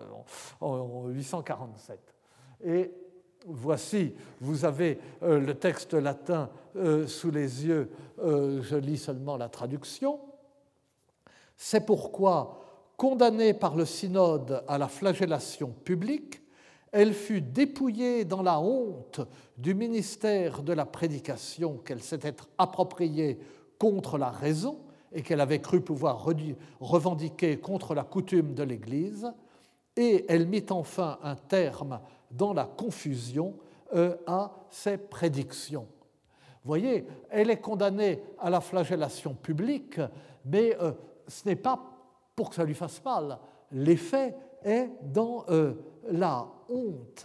en huit cent quarante-sept. Et voici, vous avez euh, le texte latin euh, sous les yeux, euh, je lis seulement la traduction. C'est pourquoi, condamnée par le synode à la flagellation publique, elle fut dépouillée dans la honte du ministère de la prédication qu'elle s'était appropriée contre la raison, et qu'elle avait cru pouvoir revendiquer contre la coutume de l'Église, et elle mit enfin un terme dans la confusion euh, à ses prédictions. Vous voyez, elle est condamnée à la flagellation publique, mais euh, ce n'est pas pour que ça lui fasse mal. L'effet est dans euh, la honte.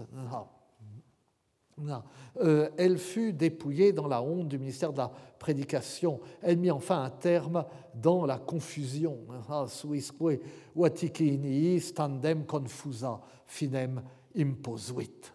Euh, elle fut dépouillée dans la honte du ministère de la Prédication. Elle mit enfin un terme dans la confusion. Suisque vaticiniis tandem confusa finem imposuit.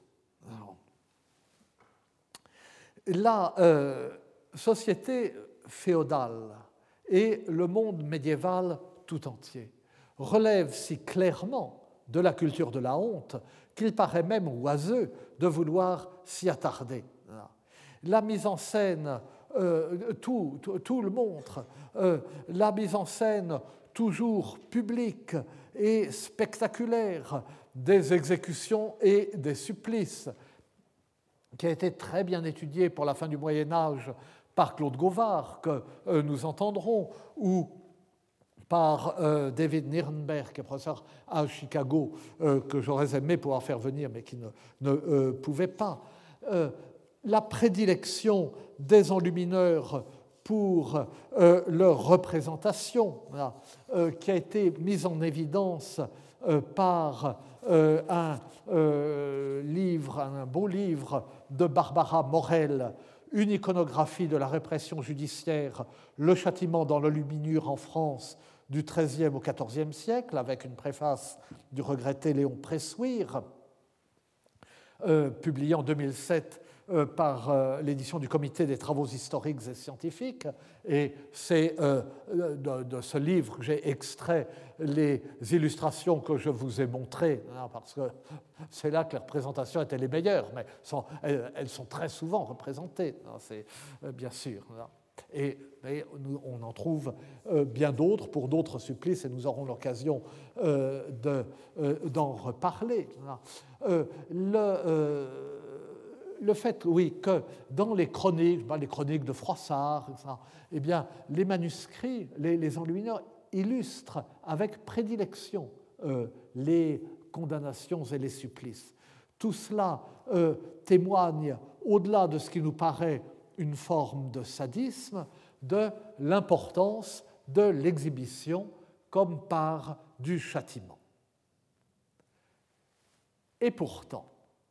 La euh, société féodale et le monde médiéval tout entier relèvent si clairement de la culture de la honte qu'il paraît même oiseux de vouloir s'y attarder. La mise en scène, euh, tout, tout, tout le montre, euh, la mise en scène toujours publique et spectaculaire des exécutions et des supplices, qui a été très bien étudiée pour la fin du Moyen-Âge par Claude Gauvard, que euh, nous entendrons, ou par euh, David Nirenberg, qui est professeur à Chicago, euh, que j'aurais aimé pouvoir faire venir, mais qui ne, ne euh, pouvait pas. Euh, la prédilection des enlumineurs pour euh, leur représentation, là, euh, qui a été mise en évidence euh, par euh, un euh, livre, un beau livre de Barbara Morel, Une iconographie de la répression judiciaire, le châtiment dans l'enluminure en France du treizième au quatorzième siècle, avec une préface du regretté Léon Pressuire, euh, publié en deux mille sept euh, par euh, l'édition du Comité des travaux historiques et scientifiques. Et c'est euh, de, de ce livre que j'ai extrait les illustrations que je vous ai montrées, hein, parce que c'est là que les représentations étaient les meilleures, mais sont, elles, elles sont très souvent représentées, hein, c'est euh, bien sûr. Hein. Et, et nous, on en trouve euh, bien d'autres pour d'autres supplices, et nous aurons l'occasion euh, de, euh, d'en reparler. Euh, le, euh, le fait, oui, que dans les chroniques, les chroniques de Froissart, eh bien, les manuscrits, les, les enlumineurs illustrent avec prédilection euh, les condamnations et les supplices. Tout cela euh, témoigne, au-delà de ce qui nous paraît une forme de sadisme, de l'importance de l'exhibition comme part du châtiment. Et pourtant,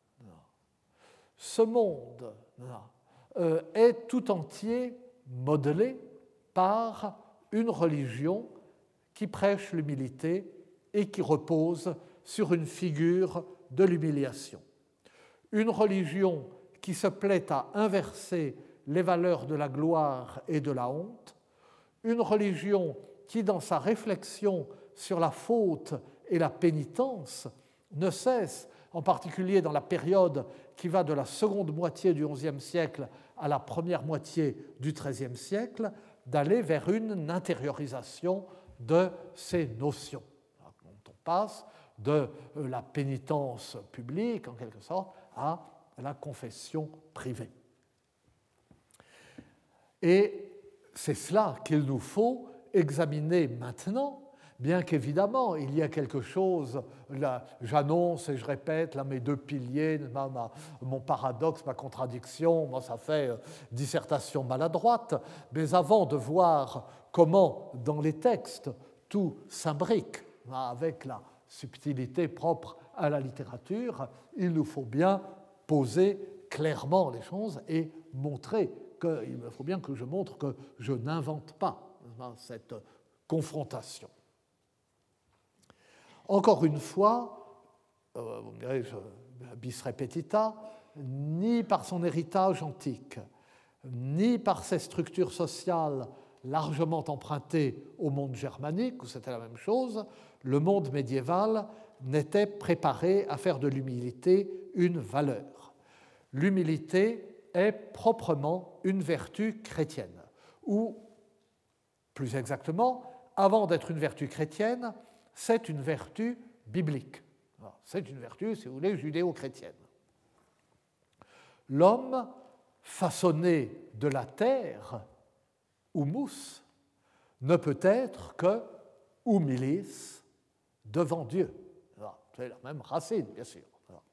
ce monde est tout entier modelé par une religion qui prêche l'humilité et qui repose sur une figure de l'humiliation. Une religion qui se plaît à inverser les valeurs de la gloire et de la honte, une religion qui, dans sa réflexion sur la faute et la pénitence, ne cesse, en particulier dans la période qui va de la seconde moitié du onzième siècle à la première moitié du treizième siècle, d'aller vers une intériorisation de ces notions. On passe de la pénitence publique, en quelque sorte, à la confession privée. Et c'est cela qu'il nous faut examiner maintenant, bien qu'évidemment, il y a quelque chose, là, j'annonce et je répète, là, mes deux piliers, ma, ma, mon paradoxe, ma contradiction, moi, ça fait euh, dissertation maladroite, mais avant de voir comment, dans les textes, tout s'imbrique avec la subtilité propre à la littérature, il nous faut bien poser clairement les choses et montrer que, il faut bien que je montre que je n'invente pas cette confrontation. Encore une fois, euh, vous me direz, je, bis repetita, ni par son héritage antique, ni par ses structures sociales largement empruntées au monde germanique, où c'était la même chose, le monde médiéval n'était préparé à faire de l'humilité une valeur. L'humilité est proprement une vertu chrétienne, ou, plus exactement, avant d'être une vertu chrétienne, c'est une vertu biblique. C'est une vertu, si vous voulez, judéo-chrétienne. L'homme façonné de la terre, humus, ne peut être que humilis devant Dieu. c'est la même racine, bien sûr.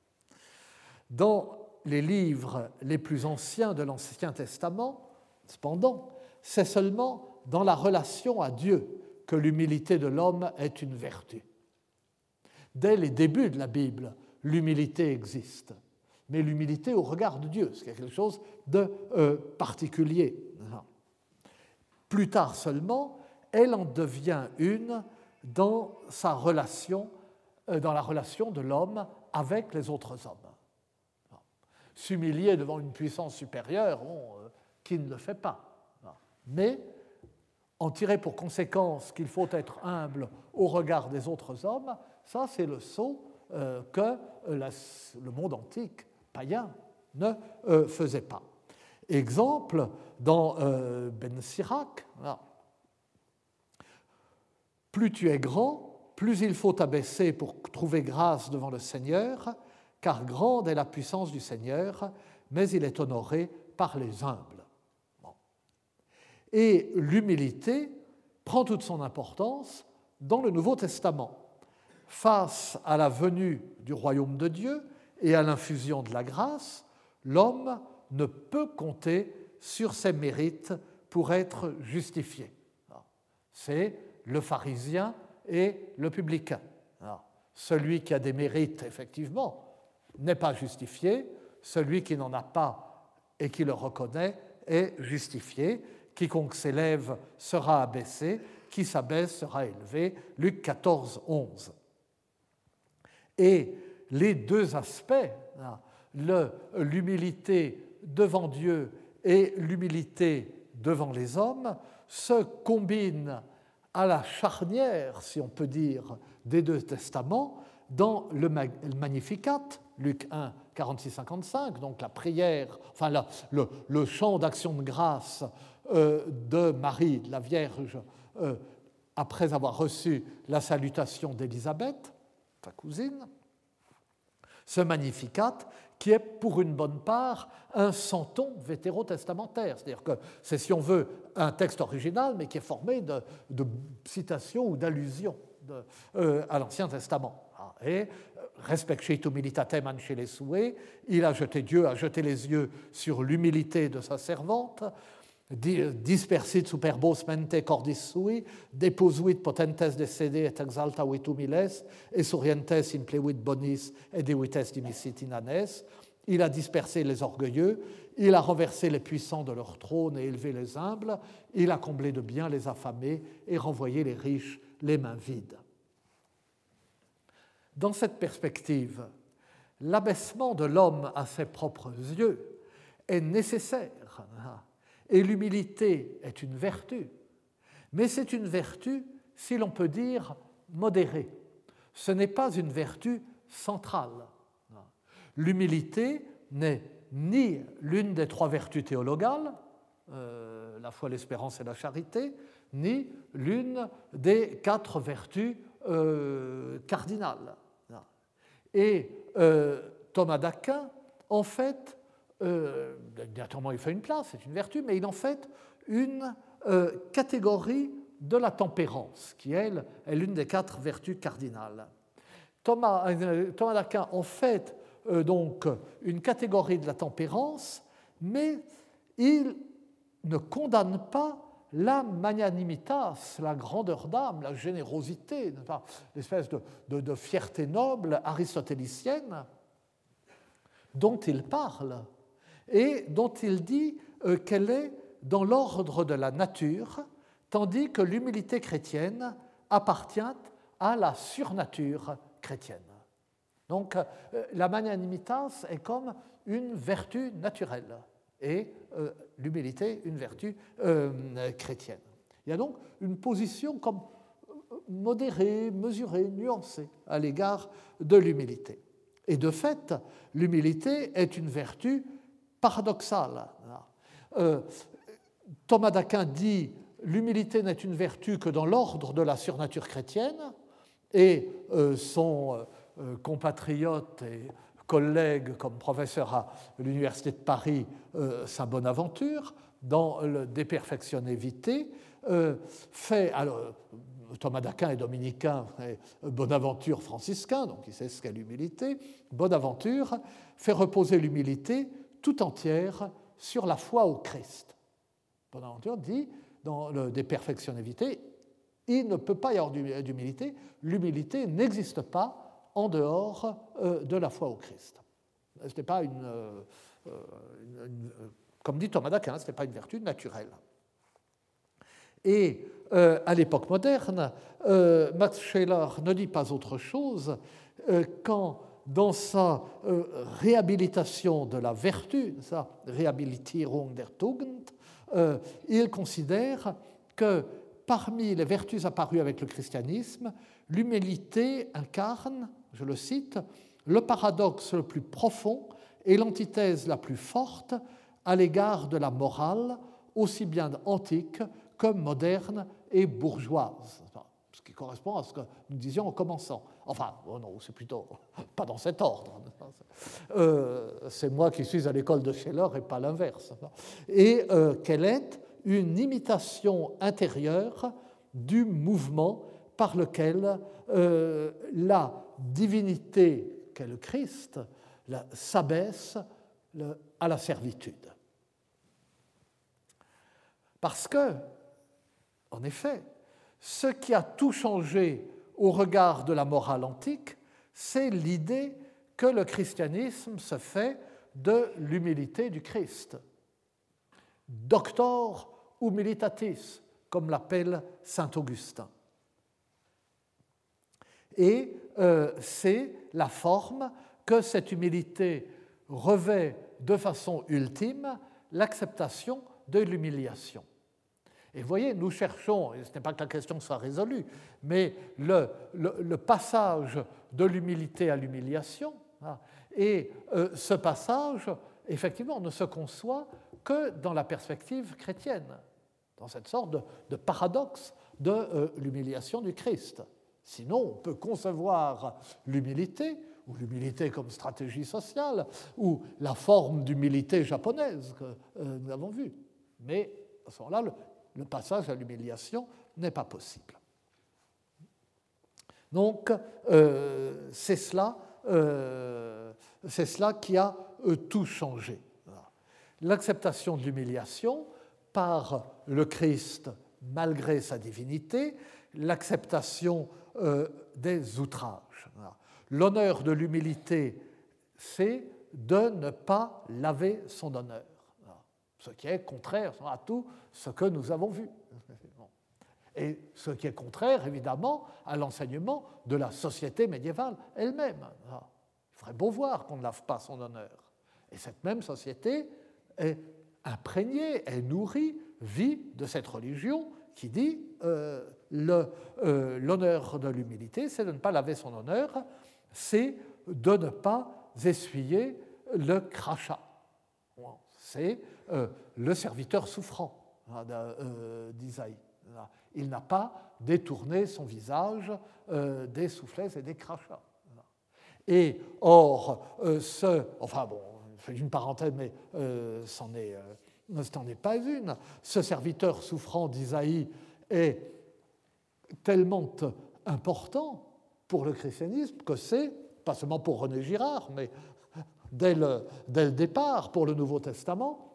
Dans les livres les plus anciens de l'Ancien Testament, cependant, c'est seulement dans la relation à Dieu que l'humilité de l'homme est une vertu. Dès les débuts de la Bible, l'humilité existe, mais l'humilité au regard de Dieu, c'est quelque chose de euh, particulier. Plus tard seulement, elle en devient une dans sa relation, euh, dans la relation de l'homme avec les autres hommes. S'humilier devant une puissance supérieure, bon, euh, qui ne le fait pas. Mais en tirer pour conséquence qu'il faut être humble au regard des autres hommes, ça c'est le saut euh, que la, le monde antique païen ne euh, faisait pas. Exemple, dans euh, Ben Sirac, là, plus tu es grand, plus il faut t'abaisser pour trouver grâce devant le Seigneur, car grande est la puissance du Seigneur, mais il est honoré par les humbles. Bon. Et l'humilité prend toute son importance dans le Nouveau Testament. Face à la venue du royaume de Dieu et à l'infusion de la grâce, l'homme ne peut compter sur ses mérites pour être justifié. C'est le pharisien et le publicain. Celui qui a des mérites, effectivement, n'est pas justifié. Celui qui n'en a pas et qui le reconnaît est justifié. Quiconque s'élève sera abaissé, qui s'abaisse sera élevé. Luc quatorze, onze. Et les deux aspects, le, l'humilité devant Dieu et l'humilité devant les hommes, se combinent à la charnière, si on peut dire, des deux testaments dans le Magnificat, Luc un, quarante-six à cinquante-cinq, donc la prière, enfin la, le, le chant d'action de grâce euh, de Marie, la Vierge, euh, après avoir reçu la salutation d'Élisabeth, sa cousine. Ce Magnificat qui est pour une bonne part un centon vétérotestamentaire, c'est-à-dire que c'est, si on veut, un texte original, mais qui est formé de, de citations ou d'allusions de, euh, à l'Ancien Testament. Et respectit humilitatem ancelle sue, il a jeté, Dieu a jeté les yeux sur l'humilité de sa servante, dispersit superbosmente cordis sui, deposuit potentes desede et exaltavit humiles, et sorientes implevit bonis et devites dimisit inanes. Il a dispersé les orgueilleux, il a renversé les puissants de leur trône et élevé les humbles, il a comblé de biens les affamés et renvoyé les riches les mains vides. Dans cette perspective, l'abaissement de l'homme à ses propres yeux est nécessaire. Et l'humilité est une vertu, mais c'est une vertu, si l'on peut dire, modérée. Ce n'est pas une vertu centrale. L'humilité n'est ni l'une des trois vertus théologales, euh, la foi, l'espérance et la charité, ni l'une des quatre vertus euh, cardinales. Et euh, Thomas d'Aquin, en fait, Euh, naturellement, il fait une place, c'est une vertu, mais il en fait une euh, catégorie de la tempérance, qui, elle, est l'une des quatre vertus cardinales. Thomas, euh, Thomas d'Aquin en fait euh, donc une catégorie de la tempérance, mais il ne condamne pas la magnanimitas, la grandeur d'âme, la générosité, l'espèce de, de, de fierté noble aristotélicienne dont il parle et dont il dit euh, qu'elle est dans l'ordre de la nature, tandis que l'humilité chrétienne appartient à la surnature chrétienne. Donc euh, la magnanimitas est comme une vertu naturelle et euh, l'humilité une vertu euh, chrétienne. Il y a donc une position comme modérée, mesurée, nuancée à l'égard de l'humilité. Et de fait, l'humilité est une vertu paradoxale. Euh, Thomas d'Aquin dit « l'humilité n'est une vertu que dans l'ordre de la surnature chrétienne » et euh, son euh, compatriote et collègue comme professeur à l'Université de Paris, euh, Saint Bonaventure, dans le De Perfectione Vitae, euh, fait, alors, Thomas d'Aquin est dominicain et Bonaventure franciscain, donc il sait ce qu'est l'humilité. Bonaventure fait reposer l'humilité tout entière sur la foi au Christ. Bonaventure dit, dans le De Perfectione Vitae, il ne peut pas y avoir d'humilité, l'humilité n'existe pas en dehors euh, de la foi au Christ. Ce n'est pas une, euh, une, une, comme dit Thomas d'Aquin, ce n'est pas une vertu naturelle. Et euh, à l'époque moderne, euh, Max Scheler ne dit pas autre chose euh, quand, dans sa euh, réhabilitation de la vertu, sa Rehabilitierung der Tugend, euh, il considère que parmi les vertus apparues avec le christianisme, l'humilité incarne, je le cite, le paradoxe le plus profond et l'antithèse la plus forte à l'égard de la morale, aussi bien antique comme moderne et bourgeoise, ce qui correspond à ce que nous disions en commençant. Enfin, oh non, c'est plutôt pas dans cet ordre. Euh, c'est moi qui suis à l'école de Scheler et pas l'inverse. Et euh, qu'elle est une imitation intérieure du mouvement par lequel euh, la divinité qu'est le Christ la, s'abaisse le, à la servitude. Parce que, en effet, ce qui a tout changé au regard de la morale antique, c'est l'idée que le christianisme se fait de l'humilité du Christ. Doctor humilitatis, comme l'appelle saint Augustin. Et euh, c'est la forme que cette humilité revêt de façon ultime, l'acceptation de l'humiliation. Et vous voyez, nous cherchons, et ce n'est pas que la question soit résolue, mais le, le, le passage de l'humilité à l'humiliation, hein, et euh, ce passage, effectivement, ne se conçoit que dans la perspective chrétienne, dans cette sorte de, de paradoxe de euh, l'humiliation du Christ. Sinon, on peut concevoir l'humilité, ou l'humilité comme stratégie sociale, ou la forme d'humilité japonaise que euh, nous avons vue. Mais à ce moment-là, le, le passage à l'humiliation n'est pas possible. Donc, euh, c'est cela, euh, c'est cela qui a euh, tout changé. L'acceptation de l'humiliation par le Christ malgré sa divinité, l'acceptation euh, des outrages. L'honneur de l'humilité, c'est de ne pas laver son honneur, ce qui est contraire à tout ce que nous avons vu. Et ce qui est contraire, évidemment, à l'enseignement de la société médiévale elle-même. Il ferait beau voir qu'on ne lave pas son honneur. Et cette même société est imprégnée, est nourrie, vit de cette religion qui dit euh, le, euh, l'honneur de l'humilité, c'est de ne pas laver son honneur, c'est de ne pas essuyer le crachat. C'est euh, le serviteur souffrant euh, d'Isaïe. Il n'a pas détourné son visage euh, des soufflets et des crachats. Et or, euh, ce... Enfin bon, je fais une parenthèse, mais euh, c'en est, euh, c'en est pas une. Ce serviteur souffrant d'Isaïe est tellement important pour le christianisme que c'est, pas seulement pour René Girard, mais dès le, dès le départ pour le Nouveau Testament,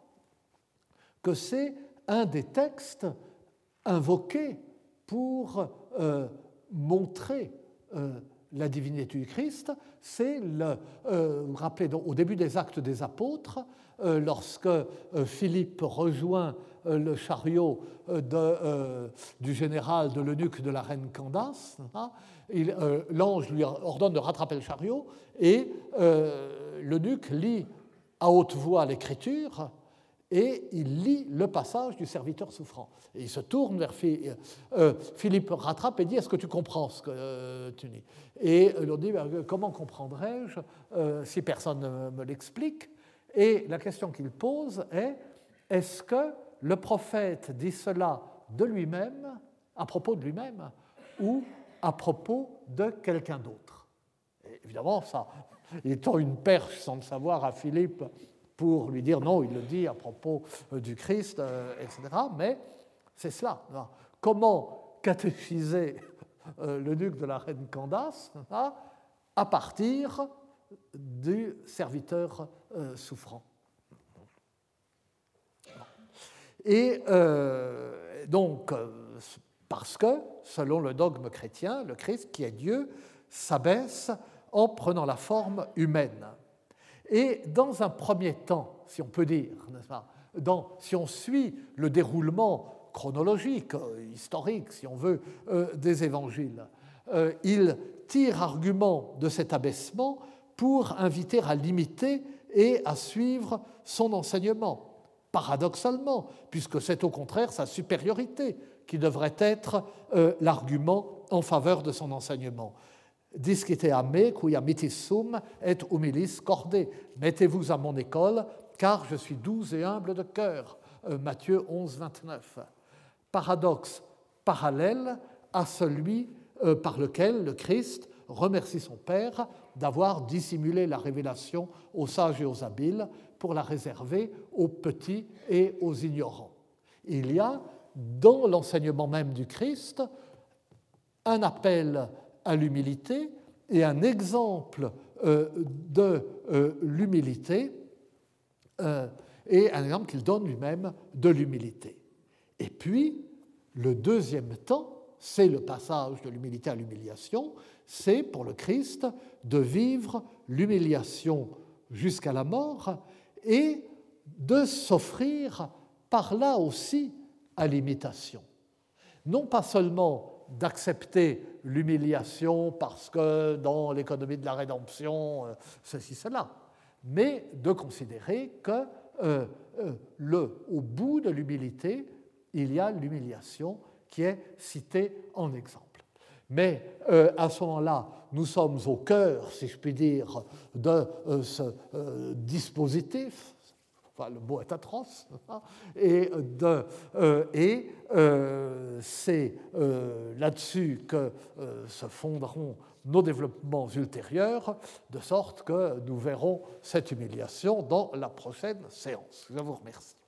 que c'est un des textes invoqués pour euh, montrer euh, la divinité du Christ. C'est, le, euh, vous vous rappelez, donc, au début des Actes des Apôtres, euh, lorsque euh, Philippe rejoint euh, le chariot euh, de, euh, du général, de l'eunuque de la reine Candace, hein, il, euh, l'ange lui ordonne de rattraper le chariot et euh, l'eunuque lit à haute voix l'Écriture et il lit le passage du serviteur souffrant. Et il se tourne vers Philippe, euh, Philippe rattrape et dit « Est-ce que tu comprends ce que euh, tu dis ?» Et il leur dit « Comment comprendrais-je euh, si personne ne me l'explique ?» Et la question qu'il pose est « Est-ce que le prophète dit cela de lui-même, à propos de lui-même, ou à propos de quelqu'un d'autre ?» Et évidemment, ça, il tend une perche sans le savoir à Philippe pour lui dire non, il le dit à propos du Christ, euh, et cetera. Mais c'est cela. Comment catéchiser euh, le duc de la reine Candace hein, à partir du serviteur euh, souffrant. Et euh, donc, euh, parce que, selon le dogme chrétien, le Christ, qui est Dieu, s'abaisse en prenant la forme humaine. Et dans un premier temps, si on peut dire, n'est-ce pas, dans, si on suit le déroulement chronologique, euh, historique, si on veut, euh, des évangiles, euh, il tire argument de cet abaissement pour inviter à l'imiter et à suivre son enseignement. Paradoxalement, puisque c'est au contraire sa supériorité qui devrait être euh, l'argument en faveur de son enseignement. Discite a me, qui amitis sum, et humilis corde. Mettez-vous à mon école, car je suis doux et humble de cœur. Euh, Matthieu onze, vingt-neuf. Paradoxe parallèle à celui euh, par lequel le Christ remercie son Père d'avoir dissimulé la révélation aux sages et aux habiles pour la réserver aux petits et aux ignorants. Il y a, dans l'enseignement même du Christ, un appel à l'humilité et un exemple euh, de euh, l'humilité euh, et un exemple qu'il donne lui-même de l'humilité. Et puis, le deuxième temps, c'est le passage de l'humilité à l'humiliation, c'est pour le Christ de vivre l'humiliation jusqu'à la mort et de s'offrir par là aussi à l'imitation. Non pas seulement d'accepter l'humiliation parce que dans l'économie de la rédemption, ceci, cela, mais de considérer que euh, euh, le, au bout de l'humilité, il y a l'humiliation qui est citée en exemple. Mais euh, à ce moment-là, nous sommes au cœur, si je puis dire, de euh, ce euh, dispositif, enfin le mot est atroce, et, de, euh, et euh, c'est euh, là-dessus que euh, se fonderont nos développements ultérieurs, de sorte que nous verrons cette humiliation dans la prochaine séance. Je vous remercie.